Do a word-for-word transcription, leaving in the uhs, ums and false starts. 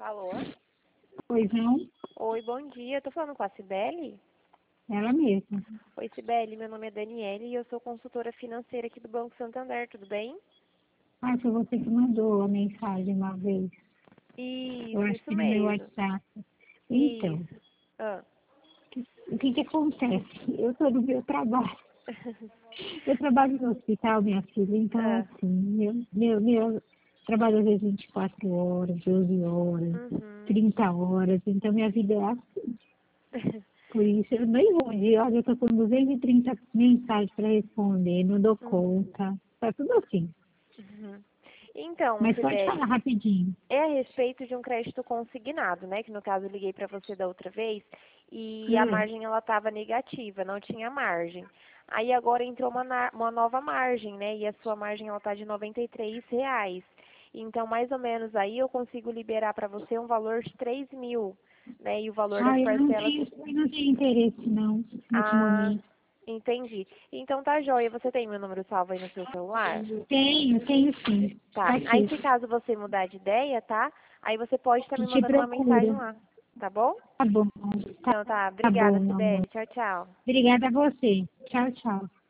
Alô? Pois não? Oi, bom dia. Tô falando com a Cibele? Ela mesma. Oi, Cibele. Meu nome é Daniele e eu sou consultora financeira aqui do Banco Santander. Tudo bem? Ah, foi você que mandou a mensagem uma vez. Eu Isso, acho isso que no meu mesmo. WhatsApp. Então, Isso. Ah. o que que acontece? Eu estou no meu trabalho. Eu trabalho no hospital, minha filha, então ah. assim, meu, meu, meu trabalho às vezes vinte e quatro horas, doze horas, Uhum. trinta horas, então minha vida é assim. Por isso eu nem vou dizer, olha, eu estou com duzentas e trinta mensagens para responder, não dou Uhum. conta. Tá tudo assim. Uhum. Então, Mas pode Cibele, falar rapidinho. é a respeito de um crédito consignado, né? Que no caso eu liguei para você da outra vez e a Hum. margem ela estava negativa, não tinha margem. Aí agora entrou uma, na- uma nova margem, né? E a sua margem ela tá de noventa e três reais. Então, mais ou menos aí eu consigo liberar para você um valor de três mil, né? E o valor das Ah, eu não parcelas. tenho, eu não tenho interesse não, nesse Ah, momento. entendi. Então tá joia. Você tem meu número salvo aí no seu celular? Tenho, tenho sim. Tá Tá. Aí aqui. se caso você mudar de ideia, tá? Aí você pode estar Eu me te mandando uma mensagem procuro. lá, tá bom? Tá bom. Tá, Então tá. tá bom, Obrigada, meu amor. Sibeli. Tchau, tchau. Obrigada a você. Tchau, tchau.